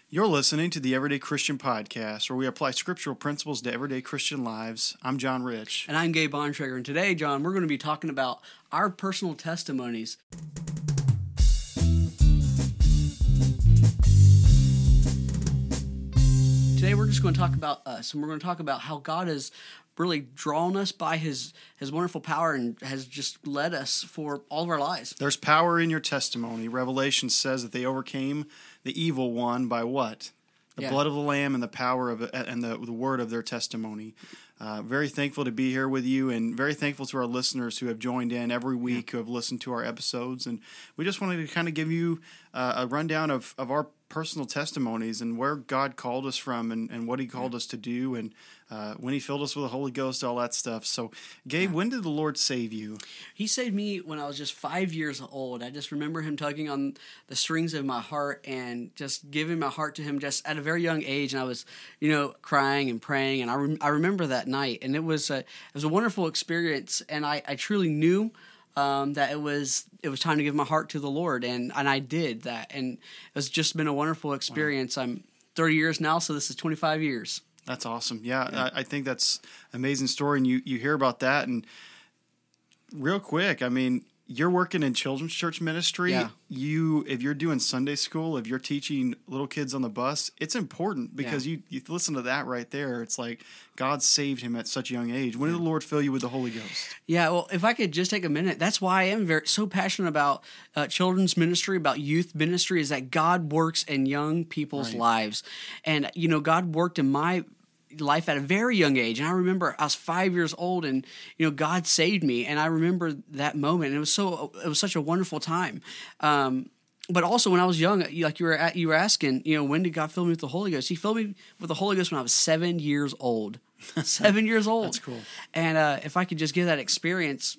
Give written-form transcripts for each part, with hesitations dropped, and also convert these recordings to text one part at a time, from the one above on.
You're listening to the Everyday Christian Podcast, where we apply scriptural principles to everyday Christian lives. I'm John Rich. And I'm Gabe Bontrager. And today, John, we're going to be talking about our personal testimonies. Today, we're just going to talk about us, and we're going to talk about how God has really drawn us by His wonderful power and has just led us for all of our lives. There's power in your testimony. Revelation says that they overcame the evil one by what? The blood of the Lamb and the power of and the word of their testimony. Very thankful to be here with you, and very thankful to our listeners who have joined in every week, who have listened to our episodes. And we just wanted to kind of give you a rundown of our personal testimonies and where God called us from and what He called us to do and when He filled us with the Holy Ghost, all that stuff. So, Gabe, when did the Lord save you? He saved me when I was just 5 years old. I just remember Him tugging on the strings of my heart and just giving my heart to Him just at a very young age. And I was, crying and praying. And I remember that night. And it was a wonderful experience. And I truly knew that it was time to give my heart to the Lord, and I did that, and it's just been a wonderful experience. Wow. I'm 30 years now, so this is 25 years. That's awesome. Yeah. I think that's an amazing story, and you hear about that, and real quick, I mean, you're working in children's church ministry. Yeah. If you're doing Sunday school, if you're teaching little kids on the bus, it's important because you listen to that right there. It's like God saved him at such a young age. When did the Lord fill you with the Holy Ghost? Yeah, well, if I could just take a minute, that's why I am so passionate about children's ministry, about youth ministry, is that God works in young people's lives. And, God worked in my life at a very young age. And I remember I was 5 years old and, God saved me. And I remember that moment. And it was such a wonderful time. But also when I was young, like you were asking, when did God fill me with the Holy Ghost? He filled me with the Holy Ghost when I was 7 years old. 7 years old. That's cool. And if I could just give that experience,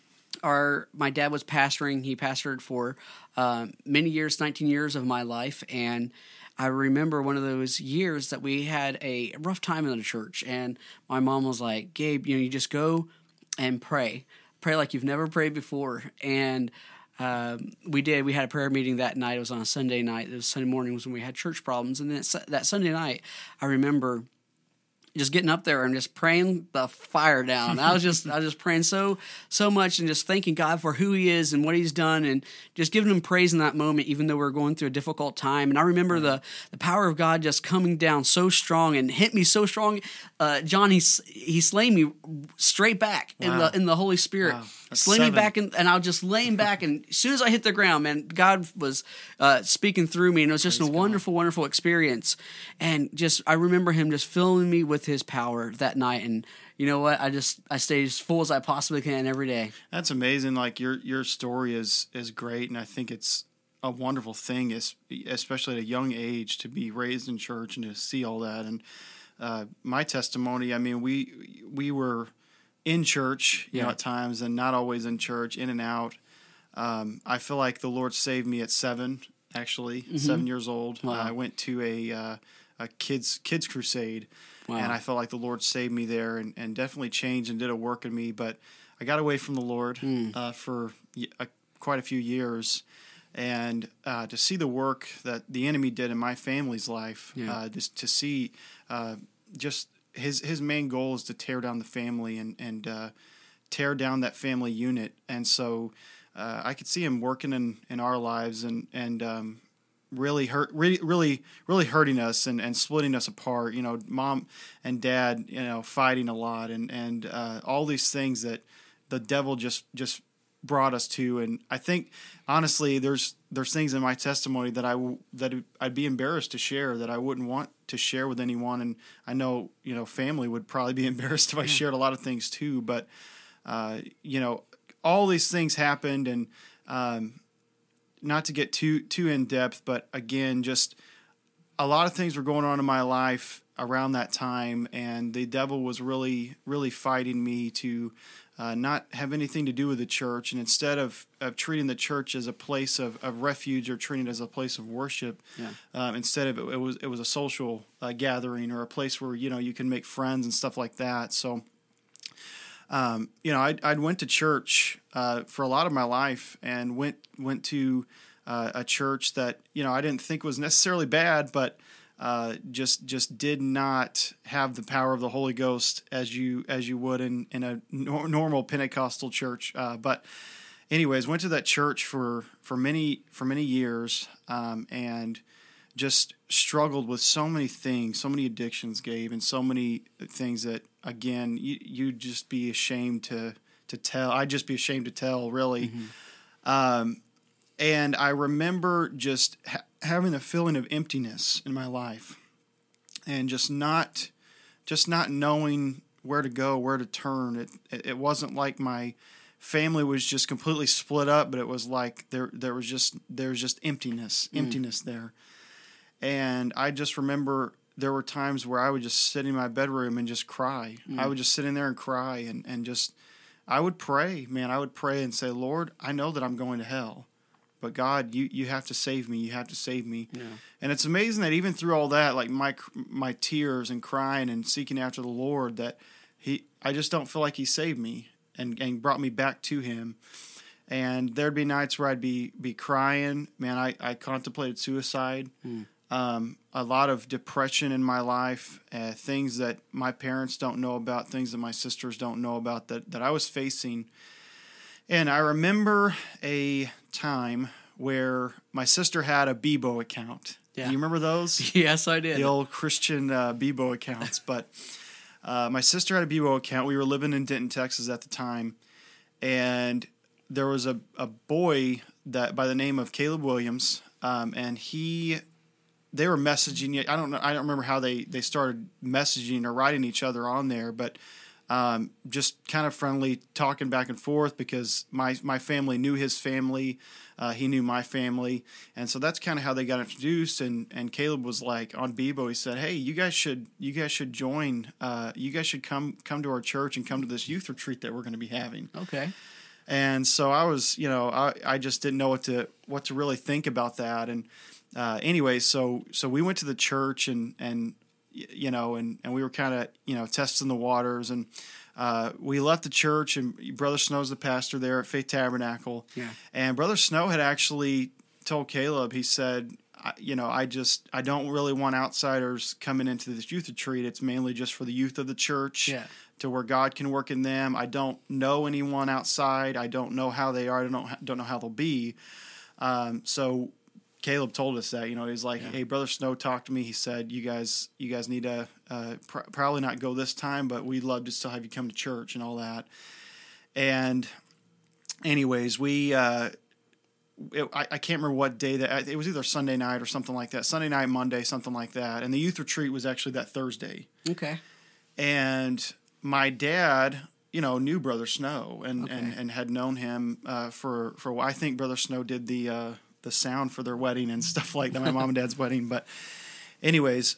my dad was pastoring. He pastored for many years, 19 years of my life. And I remember one of those years that we had a rough time in the church, and my mom was like, Gabe, you just go and pray. Pray like you've never prayed before. And we did. We had a prayer meeting that night. It was on a Sunday night. It was Sunday morning was when we had church problems. And then that Sunday night, I remember just getting up there and just praying the fire down. I was just praying so much and just thanking God for who He is and what He's done and just giving Him praise in that moment, even though we were going through a difficult time. And I remember the power of God just coming down so strong and hit me so strong. John, he slayed me straight back in the Holy Spirit. Wow. Slayed me back, and I was just laying back. And as soon as I hit the ground, man, God was speaking through me, and it was just a wonderful, wonderful experience. And I remember Him just filling me with His power that night. And you know what? I stayed as full as I possibly can every day. That's amazing. Like your story is great, and I think it's a wonderful thing, especially at a young age, to be raised in church and to see all that. And my testimony, I mean, we were in church, at times, and not always in church, in and out. I feel like the Lord saved me at 7, actually, 7 years old. Wow. I went to a kids crusade, and I felt like the Lord saved me there and definitely changed and did a work in me. But I got away from the Lord for quite a few years, and to see the work that the enemy did in my family's life, just to see just his main goal is to tear down the family and tear down that family unit. And so I could see him working in our lives and really hurting us and splitting us apart. Mom and dad, fighting a lot and all these things that the devil just brought us to. And I think honestly, there's things in my testimony that I'd be embarrassed to share, that I wouldn't want to share with anyone. And I know, family would probably be embarrassed if I shared a lot of things too. But all these things happened, and not to get too in depth, but again, just a lot of things were going on in my life around that time, and the devil was really, really fighting me to not have anything to do with the church. And instead of treating the church as a place of refuge or treating it as a place of worship, instead of it was a social gathering or a place where you can make friends and stuff like that. So I'd went to church for a lot of my life, and went to a church that I didn't think was necessarily bad, but just did not have the power of the Holy Ghost as you would in a normal Pentecostal church. But anyways, went to that church for many years, and just struggled with so many things, so many addictions, Gabe, and so many things that, again, you'd just be ashamed to tell. I'd just be ashamed to tell, really. Mm-hmm. And I remember just having a feeling of emptiness in my life, and just not knowing where to go, where to turn. It wasn't like my family was just completely split up, but it was like there was just emptiness there. And I just remember there were times where I would just sit in my bedroom and just cry. I would just sit in there and cry, and just, I would pray, man. I would pray and say, Lord, I know that I'm going to hell, but God, you have to save me. You have to save me. Yeah. And it's amazing that even through all that, like my tears and crying and seeking after the Lord, that I just don't feel like He saved me and brought me back to Him. And there'd be nights where I'd be crying. Man, I contemplated suicide. A lot of depression in my life, things that my parents don't know about, things that my sisters don't know about that I was facing. And I remember a time where my sister had a Bebo account. Yeah. Do you remember those? Yes, I did. The old Christian Bebo accounts. But my sister had a Bebo account. We were living in Denton, Texas at the time. And there was a boy that by the name of Caleb Williams, and they were messaging. I don't remember how they started messaging or writing each other on there, but just kind of friendly, talking back and forth, because my family knew his family, he knew my family, and so that's kind of how they got introduced. And Caleb was like on Bebo, he said, "Hey, you guys should join. You guys should come to our church and come to this youth retreat that we're going to be having." Okay. And so I was, I just didn't know what to really think about that. And anyway, so we went to the church and we were kind of, testing the waters, and we left the church, and Brother Snow's the pastor there at Faith Tabernacle. Yeah. And Brother Snow had actually told Caleb, he said, I don't really want outsiders coming into this youth retreat. It's mainly just for the youth of the church. Yeah. To where God can work in them. I don't know anyone outside. I don't know how they are. I don't know how they'll be. So Caleb told us that, he's like, "Hey, Brother Snow talked to me. He said, you guys need to probably not go this time, but we'd love to still have you come to church and all that." And anyways, I can't remember what day it was, either Sunday night or something like that. Sunday night, Monday, something like that. And the youth retreat was actually that Thursday. Okay. And my dad, knew Brother Snow and had known him for a while. I think Brother Snow did the sound for their wedding and stuff like that, my mom and dad's wedding. But anyways,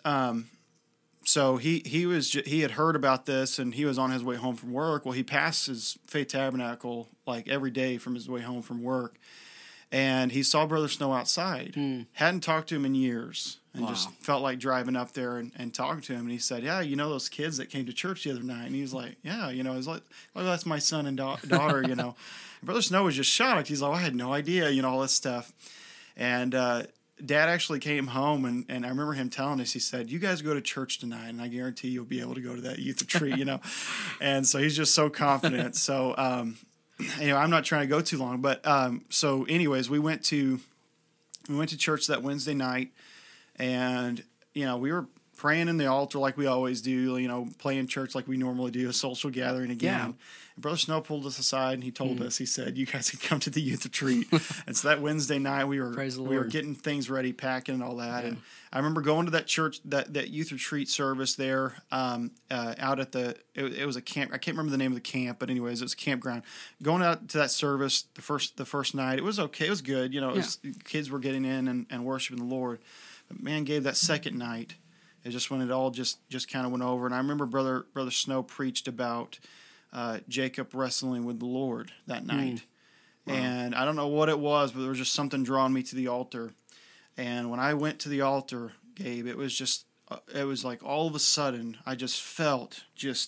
so he had heard about this, and he was on his way home from work. Well, he passes Faith Tabernacle like every day from his way home from work, and he saw Brother Snow outside. Hadn't talked to him in years, and just felt like driving up there and talking to him. And he said, "Yeah, those kids that came to church the other night?" And he was like, "Yeah, he's like, oh, that's my son and daughter, And Brother Snow was just shocked. He's like, "I had no idea, all this stuff." And Dad actually came home, and I remember him telling us, he said, "You guys go to church tonight, and I guarantee you'll be able to go to that youth retreat," And so he's just so confident. So, I'm not trying to go too long, but so anyways, we went to church that Wednesday night, and we were praying in the altar like we always do, playing church like we normally do, a social gathering again. Yeah. And Brother Snow pulled us aside, and he told us, he said, "You guys can come to the youth retreat." And so that Wednesday night, we were getting things ready, packing and all that. Yeah. And I remember going to that church, that youth retreat service there, out at it was a camp. I can't remember the name of the camp, but anyways, it was a campground. Going out to that service the first night, it was okay. It was good. Kids were getting in and worshiping the Lord. But man, Gabe, that second night, it just when it all just kind of went over. And I remember Brother Snow preached about Jacob wrestling with the Lord that night. Wow. And I don't know what it was, but there was just something drawing me to the altar. And when I went to the altar, Gabe, it was like all of a sudden I just felt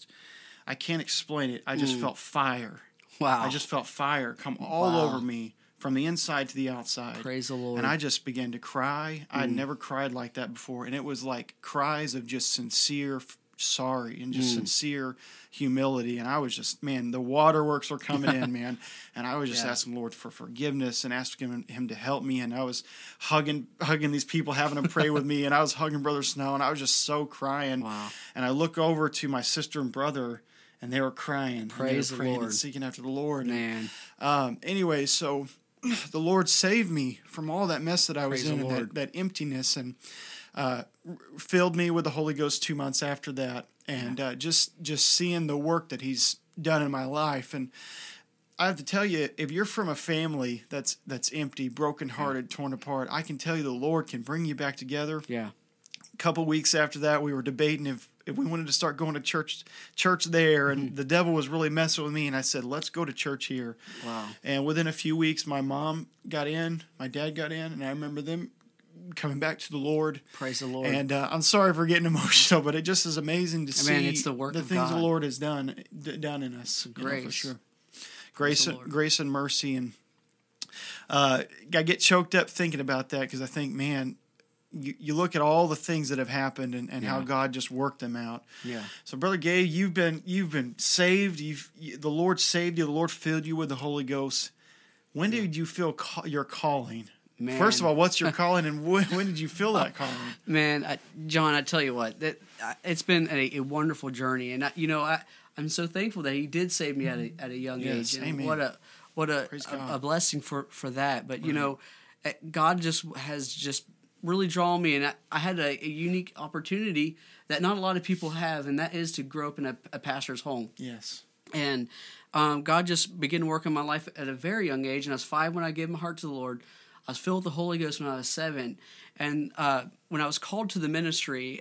I can't explain it. I just felt fire. Wow. I just felt fire come all over me from the inside to the outside. Praise the Lord. And I just began to cry. I'd never cried like that before. And it was like cries of just sincere sorry and just sincere humility. And I was just, man, the waterworks were coming in, man. And I was just asking the Lord for forgiveness and asking him to help me. And I was hugging these people, having them pray with me. And I was hugging Brother Snow, and I was just so crying. Wow. And I look over to my sister and brother, and they were crying. Praise the Lord. And seeking after the Lord. Man. Anyway, so the Lord saved me from all that mess that I was in, and that emptiness, and filled me with the Holy Ghost 2 months after that. And just seeing the work that He's done in my life. And I have to tell you, if you're from a family that's empty, brokenhearted, torn apart, I can tell you the Lord can bring you back together. Yeah. A couple weeks after that, we were debating if we wanted to start going to church there, and the devil was really messing with me, and I said, let's go to church here. Wow. And within a few weeks, my mom got in, my dad got in, and I remember them coming back to the Lord. Praise the Lord. And I'm sorry for getting emotional, but it just is amazing to see it's the work of things God. the Lord has done in us. Grace. For sure. Grace and mercy. And I get choked up thinking about that, because I think, man, you look at all the things that have happened and how God just worked them out. Yeah. So, Brother Gabe, you've been saved. The Lord saved you. The Lord filled you with the Holy Ghost. When did you feel your calling? Man. First of all, what's your calling, and when did you feel that calling? Man, John, I tell you what, it's been a wonderful journey, and I'm so thankful that He did save me at a young age. And amen. What a blessing for that. But God has really drawn me, and I had a unique opportunity that not a lot of people have, and that is to grow up in a pastor's home. Yes. And God just began to work in my life at a very young age, and I was 5 when I gave my heart to the Lord. I was filled with the Holy Ghost when I was 7. And when I was called to the ministry,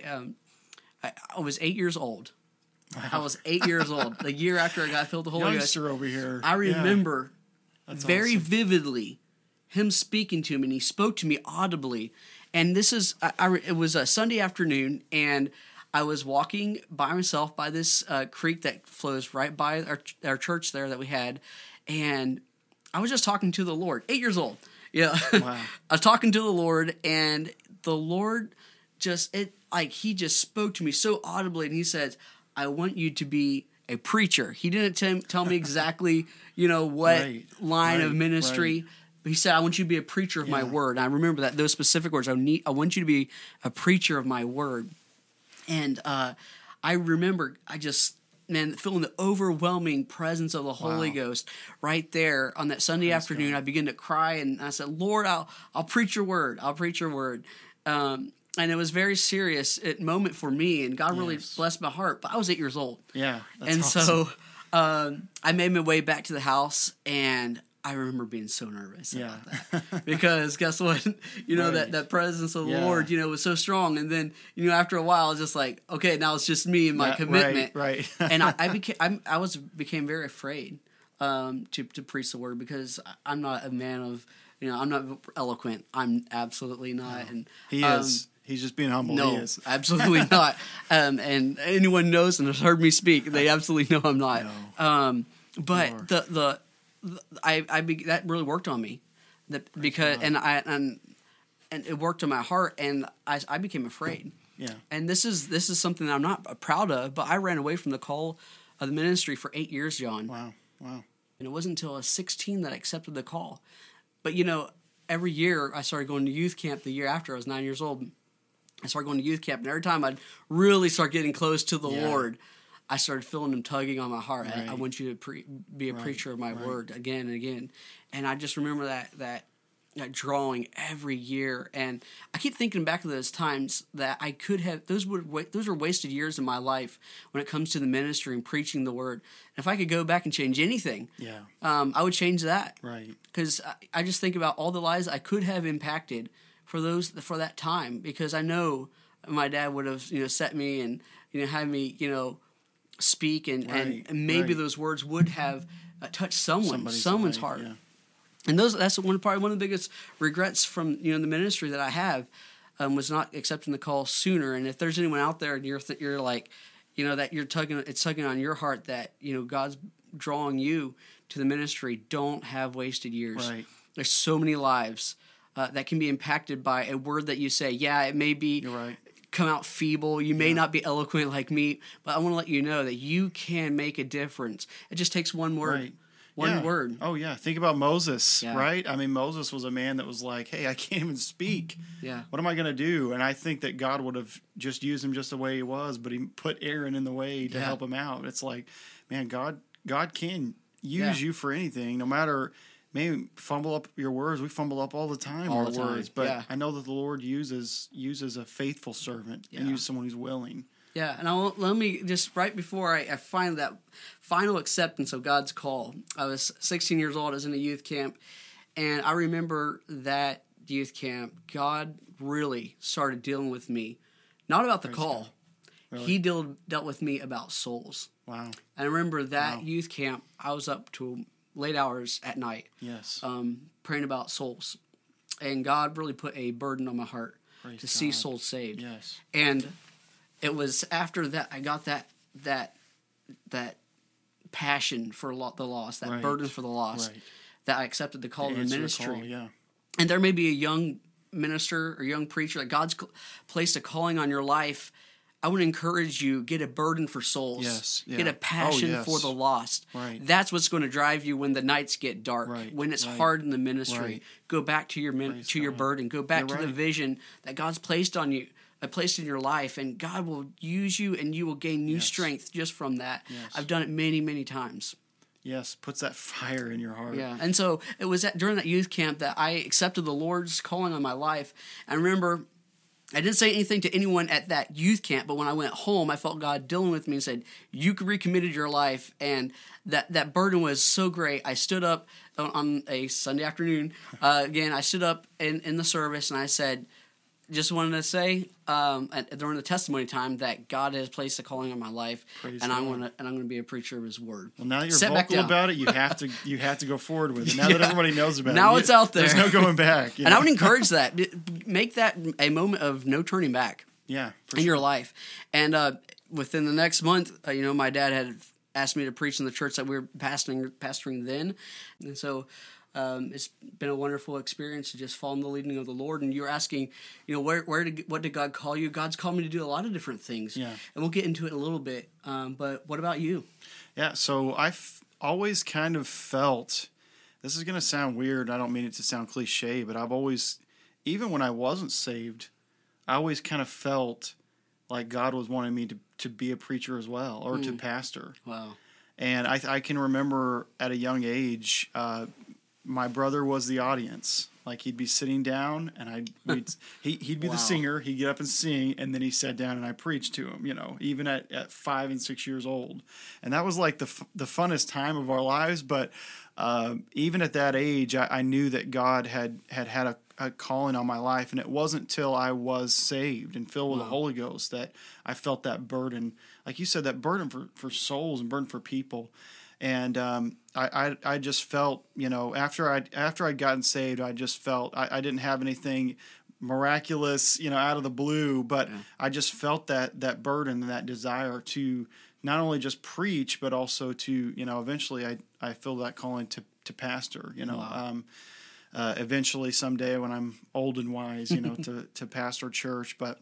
I was 8 years old. Wow. I was 8 years old. The year after I got filled with the Holy Ghost. Youngster over here. I remember very vividly Him speaking to me, and He spoke to me audibly. And this is, it was a Sunday afternoon, and I was walking by myself by this creek that flows right by our church there that we had. And I was just talking to the Lord, 8 years old. Yeah. Wow. I was talking to the Lord, and the Lord He just spoke to me so audibly, and He said, I want you to be a preacher. He didn't tell me exactly, what line of ministry, but He said, I want you to be a preacher of my word. And I remember those specific words. I want you to be a preacher of my word. And I remember feeling the overwhelming presence of the Holy Ghost right there on that Sunday afternoon. God. I began to cry, and I said, Lord, I'll preach your word. I'll preach your word. And it was a very serious moment for me, and God really blessed my heart. But I was 8 years old. Yeah, that's awesome. So I made my way back to the house, and I remember being so nervous about that. Because guess what? That presence of the Lord, was so strong. And then, after a while, it's just like, okay, now it's just me and my commitment. Right. And I became very afraid to preach the word, because I'm not a man of, I'm not eloquent. I'm absolutely not. No. And He is. He's just being humble. No, he is. Absolutely not. And anyone knows and has heard me speak, they absolutely know I'm not. No. But that really worked on me, because and it worked on my heart, and I became afraid. Yeah. And this is something that I'm not proud of, but I ran away from the call of the ministry for 8 years, John. Wow. And it wasn't until I was 16 that I accepted the call. But every year I started going to youth camp. The year after I was 9 years old, I started going to youth camp, and every time I'd really start getting close to the Lord, I started feeling Him tugging on my heart. Right. I want you to be a preacher of my word again and again. And I just remember that drawing every year. And I keep thinking back to those times that I could have, those were wasted years in my life when it comes to the ministry and preaching the word. And if I could go back and change anything, I would change that. Right. Because I just think about all the lives I could have impacted for that time, because I know my dad would have set me and had me speak, and maybe those words would have touched someone's heart. Yeah. And that's probably one of the biggest regrets from the ministry that I have, was not accepting the call sooner. And if there's anyone out there and you're like, that it's tugging on your heart, that God's drawing you to the ministry, don't have wasted years. Right. There's so many lives that can be impacted by a word that you say. Yeah, it may be You're right. come out feeble. You may not be eloquent like me, but I want to let you know that you can make a difference. It just takes one word. Right. One word. Oh, yeah. Think about Moses, right? I mean, Moses was a man that was like, hey, I can't even speak. Yeah. What am I going to do? And I think that God would have just used him just the way he was, but he put Aaron in the way to help him out. It's like, man, God can use you for anything, no matter, maybe fumble up your words. We fumble up all the time our words, but I know that the Lord uses a faithful servant and uses someone who's willing. Yeah, and let me just, right before I find that final acceptance of God's call, I was 16 years old, I was in a youth camp, and I remember that youth camp, God really started dealing with me, not about the call. Really? He dealt with me about souls. Wow. And I remember that youth camp, I was up to late hours at night, praying about souls, and God really put a burden on my heart to see souls saved. Yes. And it was after that I got that passion for the lost, that burden for the lost, that I accepted the call of the ministry. And there may be a young minister or young preacher that God's placed a calling on your life. I would encourage you, get a burden for souls. Yes. Yeah. Get a passion for the lost. Right. That's what's going to drive you when the nights get dark, when it's hard in the ministry. Right. Go back to your your burden. Go back to the vision that God's placed on you. Placed in your life, and God will use you, and you will gain new strength just from that. Yes. I've done it many, many times. Yes, puts that fire in your heart. Yeah, and so it was during that youth camp that I accepted the Lord's calling on my life. I remember I didn't say anything to anyone at that youth camp, but when I went home, I felt God dealing with me and said, you recommitted your life, and that burden was so great. I stood up on a Sunday afternoon. I stood up in the service, and I said, just wanted to say during the testimony time that God has placed a calling on my life, and I'm going to be a preacher of His word. Well, now that you're vocal about it, you have to go forward with it. Now that everybody knows about it, now it's out there. There's no going back. And I would encourage that. Make that a moment of no turning back. Yeah, in your life. And within the next month, my dad had asked me to preach in the church that we were pastoring then, and so. It's been a wonderful experience to just follow in the leading of the Lord. And you're asking, what did God call you? God's called me to do a lot of different things. Yeah. And we'll get into it in a little bit. But what about you? Yeah, so I've always kind of felt, this is going to sound weird. I don't mean it to sound cliche, but I've always, even when I wasn't saved, I always kind of felt like God was wanting me to be a preacher as well, or to pastor. Wow. And I can remember at a young age, my brother was the audience. Like, he'd be sitting down, and he'd be the singer. He'd get up and sing, and then he sat down, and I preached to him. Even at 5 and 6 years old, and that was like the funnest time of our lives. But even at that age, I knew that God had a calling on my life, and it wasn't till I was saved and filled with the Holy Ghost that I felt that burden. Like you said, that burden for souls and burden for people. And I just felt, after I'd gotten saved, I just felt I didn't have anything miraculous, out of the blue, but I just felt that burden and that desire to not only just preach, but also to, eventually I feel that calling to pastor, eventually someday when I'm old and wise, to pastor a church. But,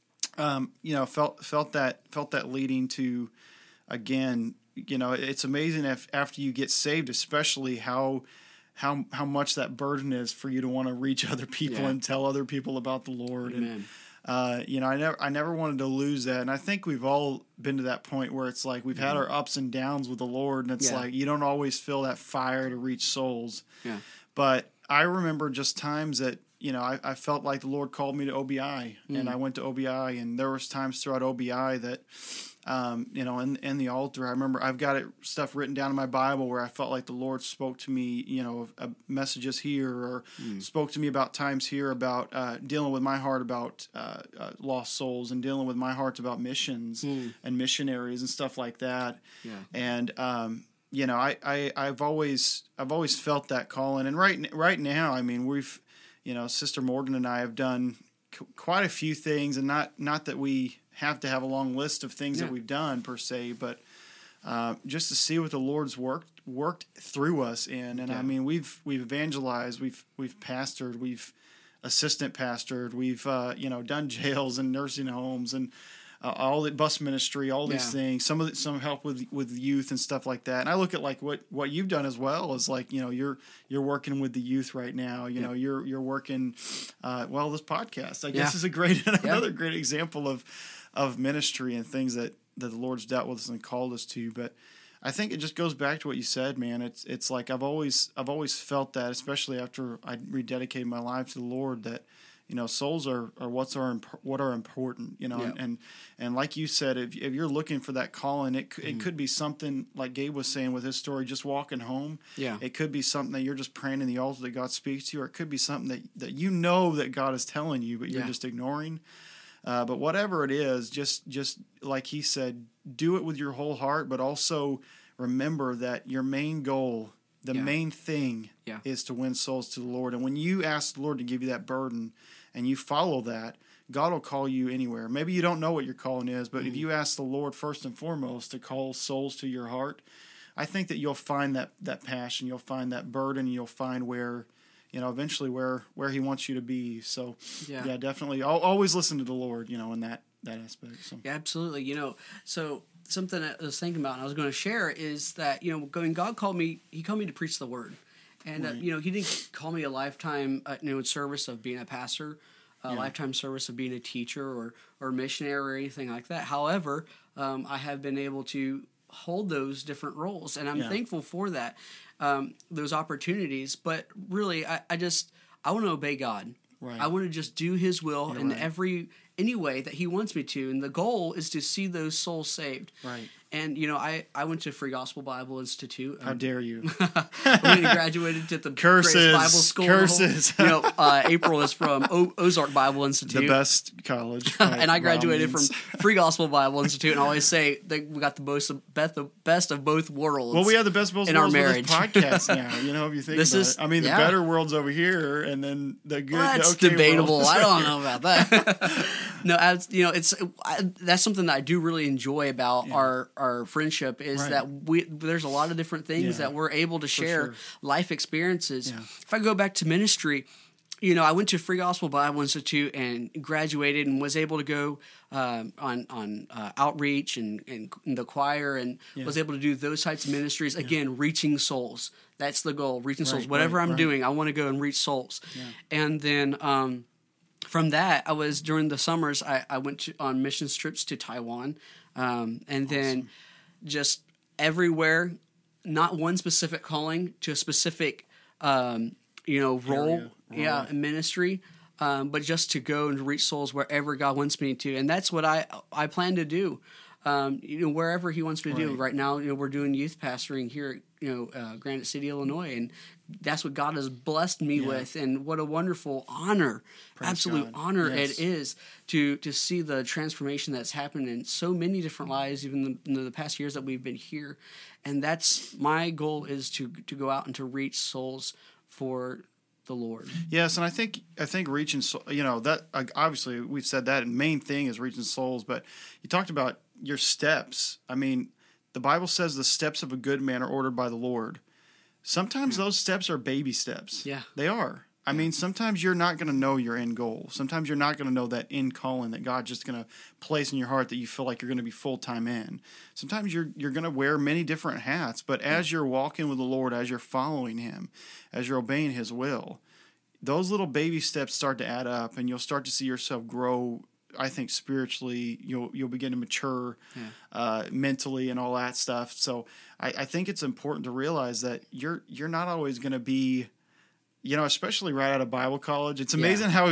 felt that leading to, again, it's amazing after you get saved, especially how much that burden is for you to want to reach other people and tell other people about the Lord. Amen. And I never wanted to lose that. And I think we've all been to that point where it's like we've had our ups and downs with the Lord, and it's like you don't always feel that fire to reach souls. Yeah. But I remember just times that I felt like the Lord called me to OBI, and I went to OBI, and there was times throughout OBI that. In the altar, I remember I've got stuff written down in my Bible where I felt like the Lord spoke to me, messages here, or spoke to me about times here about dealing with my heart about lost souls, and dealing with my heart about missions and missionaries and stuff like that. Yeah. And I've always felt that calling, and right now, I mean, we've Sister Morgan and I have done quite a few things, and not that we have to have a long list of things that we've done per se, but just to see what the Lord's worked through us in. And I mean, we've evangelized, we've pastored, we've assistant pastored, we've done jails and nursing homes and all the bus ministry, all these things. Some help with youth and stuff like that. And I look at like what you've done as well is like, you're working with the youth right now. You're working this podcast I guess is another great example of ministry and things that the Lord's dealt with us and called us to. But I think it just goes back to what you said, man. It's like I've always felt that, especially after I rededicated my life to the Lord, that souls are what are important, and like you said, if you're looking for that calling, it could be something like Gabe was saying with his story, just walking home. Yeah, it could be something that you're just praying in the altar that God speaks to you, or it could be something that that God is telling you, but you're just ignoring. But whatever it is, just like he said, do it with your whole heart, but also remember that your main goal, the main thing, is to win souls to the Lord. And when you ask the Lord to give you that burden and you follow that, God will call you anywhere. Maybe you don't know what your calling is, but if you ask the Lord first and foremost to call souls to your heart, I think that you'll find that passion, you'll find that burden, you'll find where, eventually where he wants you to be. So, definitely. I'll always listen to the Lord, in that aspect. So. Yeah, absolutely. So something I was thinking about and I was going to share is that, when God called me, he called me to preach the word. And, right. He didn't call me a lifetime, service of being a pastor, a lifetime service of being a teacher or missionary or anything like that. However, I have been able to hold those different roles, and I'm thankful for that, those opportunities. But really, I want to obey God. Right. I want to just do his will in any way that he wants me to. And the goal is to see those souls saved. Right. And, I went to Free Gospel Bible Institute. How dare you? We graduated at the greatest Bible school. Curses. April is from Ozark Bible Institute. The best college. And I graduated from Free Gospel Bible Institute. And I always say that we got the best of both worlds. Well, we have the best of both worlds with this podcast now. If you think about it. I mean, the better world's over here, and then the good. Well, that's debatable. I don't know about that. No, that's something that I do really enjoy about our friendship is that there's a lot of different things that we're able to share, life experiences. Yeah. If I go back to ministry, I went to Free Gospel Bible Institute and graduated and was able to go on outreach and the choir and was able to do those types of ministries. Again, reaching souls. That's the goal, reaching souls. Whatever I'm doing, I want to go and reach souls. Yeah. And then from that, during the summers, I went on missions trips to Taiwan. And then just everywhere, not one specific calling to a specific, role, in ministry, but just to go and reach souls wherever God wants me to. And that's what I plan to do, wherever he wants me to do. Right now, we're doing youth pastoring here at Granite City, Illinois, and that's what God has blessed me with, and what a wonderful honor, absolute honor it is to see the transformation that's happened in so many different lives, even in the past years that we've been here. And that's my goal, is to go out and to reach souls for the Lord. Yes, and I think reaching, that obviously we've said that, and main thing is reaching souls, but you talked about your steps. I mean, the Bible says the steps of a good man are ordered by the Lord. Sometimes those steps are baby steps. Yeah. They are. I mean, sometimes you're not going to know your end goal. Sometimes you're not going to know that end calling that God's just going to place in your heart that you feel like you're going to be full-time in. Sometimes you're going to wear many different hats, but as you're walking with the Lord, as you're following him, as you're obeying his will, those little baby steps start to add up, and you'll start to see yourself grow. I think spiritually, you'll begin to mature mentally and all that stuff. So I think it's important to realize that you're not always going to be, especially right out of Bible college. It's amazing how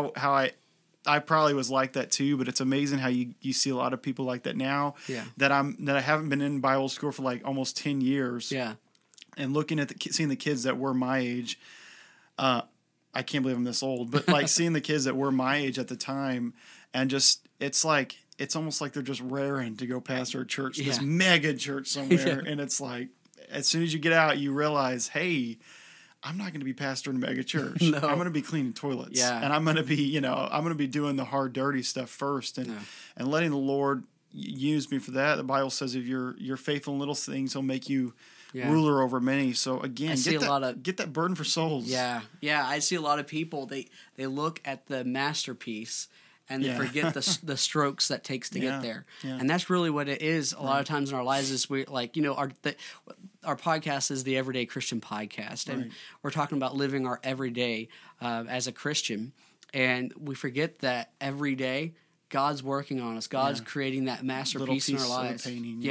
I probably was like that too, but it's amazing how you see a lot of people like that now. Yeah. That I haven't been in Bible school for like almost 10 years. Yeah. And looking at seeing the kids that were my age, I can't believe I'm this old, but like seeing the kids that were my age at the time. And just, it's almost like they're just raring to go pastor a church, this mega church somewhere. And it's like, as soon as you get out, you realize, hey, I'm not going to be pastoring a mega church. No. I'm going to be cleaning toilets. Yeah. And I'm going to be, I'm going to be doing the hard, dirty stuff first and letting the Lord used me for that. The Bible says if you're faithful in little things, He'll make you ruler over many. So again, get that burden for souls. Yeah. I see a lot of people. They look at the masterpiece and they forget the strokes that takes to get there. Yeah. And that's really what it is. A lot of times in our lives is we like, our podcast is the Everyday Christian Podcast, and we're talking about living our everyday as a Christian, and we forget that every day God's working on us. God's creating that masterpiece in our lives. Painting,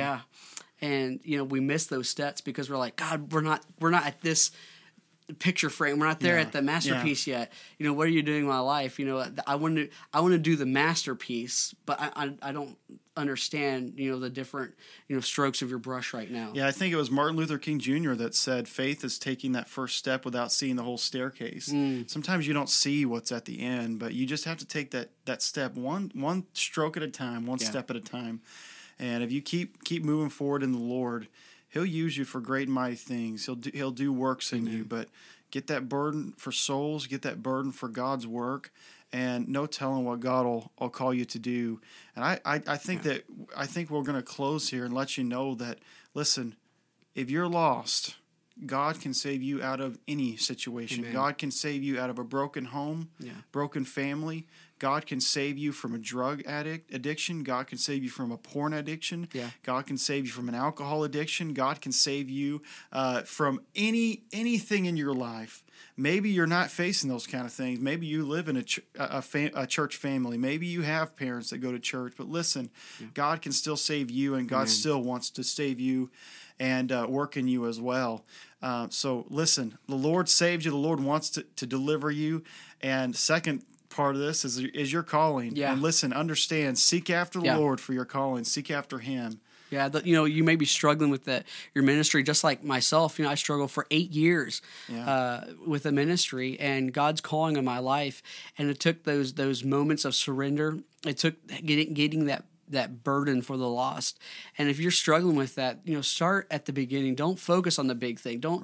and we miss those steps because we're like, God, we're not at this picture frame. We're not there at the masterpiece yet. What are you doing in my life? I want to do the masterpiece, but I don't understand the different strokes of your brush right now. I think it was Martin Luther King Jr. that said faith is taking that first step without seeing the whole staircase. Sometimes you don't see what's at the end, but you just have to take that step one stroke at a time, one step at a time. And if you keep moving forward in the Lord, He'll use you for great and mighty things. He'll do works in you, but get that burden for souls, get that burden for God's work, and no telling what God will call you to do. And I think we're going to close here and let you know that, listen, if you're lost, God can save you out of any situation. Amen. God can save you out of a broken home, broken family. God can save you from a drug addiction. God can save you from a porn addiction. God can save you from an alcohol addiction. God can save you from anything in your life. Maybe you're not facing those kind of things. Maybe you live in a church family. Maybe you have parents that go to church. But listen, God can still save you, and God still wants to save you and work in you as well. So listen, the Lord saves you. The Lord wants to deliver you. And second part of this is your calling. And listen, understand, seek after the Lord for your calling. Seek after Him. Yeah, you may be struggling with your ministry, just like myself. I struggled for 8 years with the ministry and God's calling in my life. And it took those moments of surrender. It took getting that burden for the lost. And if you're struggling with that, start at the beginning. Don't focus on the big thing. Don't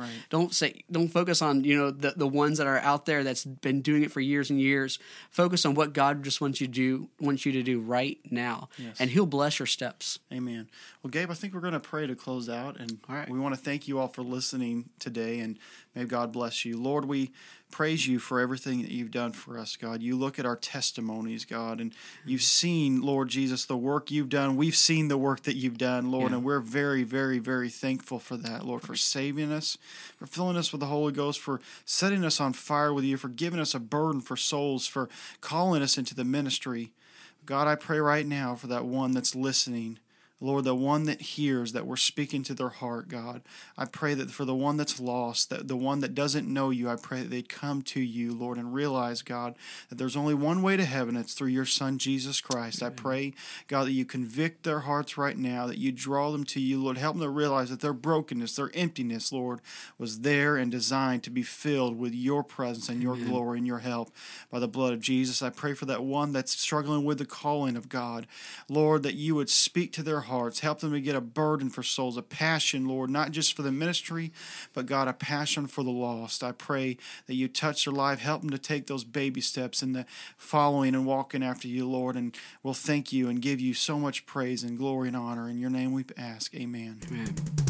focus on the ones that are out there that's been doing it for years and years. Focus on what God just wants you to do right now, and He'll bless your steps. Amen. Well, Gabe, I think we're going to pray to close out, and we want to thank you all for listening today, and may God bless you. Lord, we praise you for everything that you've done for us, God. You look at our testimonies, God, and you've seen, Lord Jesus, the work you've done. We've seen the work that you've done, Lord, and we're very, very, very thankful for that, Lord, for saving us, for filling us with the Holy Ghost, for setting us on fire with you, for giving us a burden for souls, for calling us into the ministry. God, I pray right now for that one that's listening, Lord, the one that hears, that we're speaking to their heart, God. I pray that for the one that's lost, that the one that doesn't know you, I pray that they'd come to you, Lord, and realize, God, that there's only one way to heaven. It's through your Son, Jesus Christ. Amen. I pray, God, that you convict their hearts right now, that you draw them to you, Lord. Help them to realize that their brokenness, their emptiness, Lord, was there and designed to be filled with your presence and your glory and your help by the blood of Jesus. I pray for that one that's struggling with the calling of God, Lord, that you would speak to their hearts. Help them to get a burden for souls, a passion, Lord, not just for the ministry, but God, a passion for the lost. I pray that you touch their life. Help them to take those baby steps in the following and walking after you, Lord. And we'll thank you and give you so much praise and glory and honor. In your name we ask. Amen. Amen.